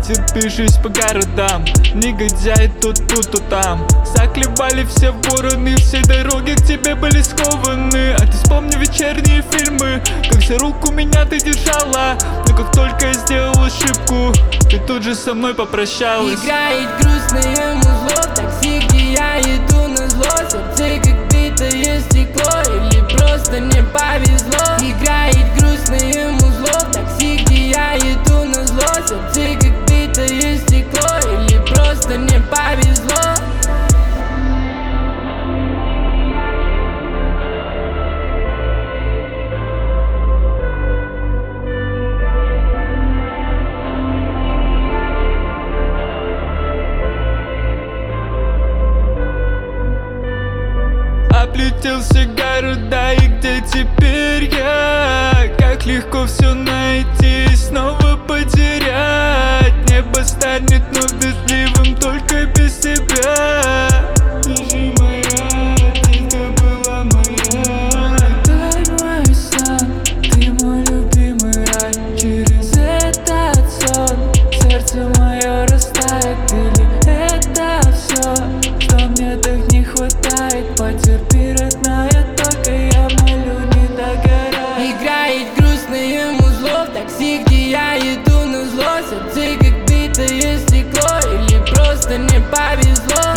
Потерпевшись по городам, негодяи тут, то там. Заклевали все вороны, все дороги к тебе были скованы. А ты вспомни вечерние фильмы, как за руку меня ты держала. Но как только я сделал ошибку, ты тут же со мной попрощалась. Играет грустное музло в такси, где я иду на зло. Сердце как битое стекло, или просто не повезло. Играет грустное музло в такси, где я иду на зло. Сердце как битое стекло, или просто не повезло. Облетел все города, и где теперь я? Как легко все найти и снова потерять. Небо станет вновь дождливым только без тебя. Ты же моя, ты была моя. Дай мой сон, ты мой любимый рай. Через этот сон сердце мое растает. Или это все, что мне так не хватает? Потерпи, родная, только я молю, не догорай. Играет грустное музло в такси, где я иду на зло. Сердце как битое стекло, или просто не повезло.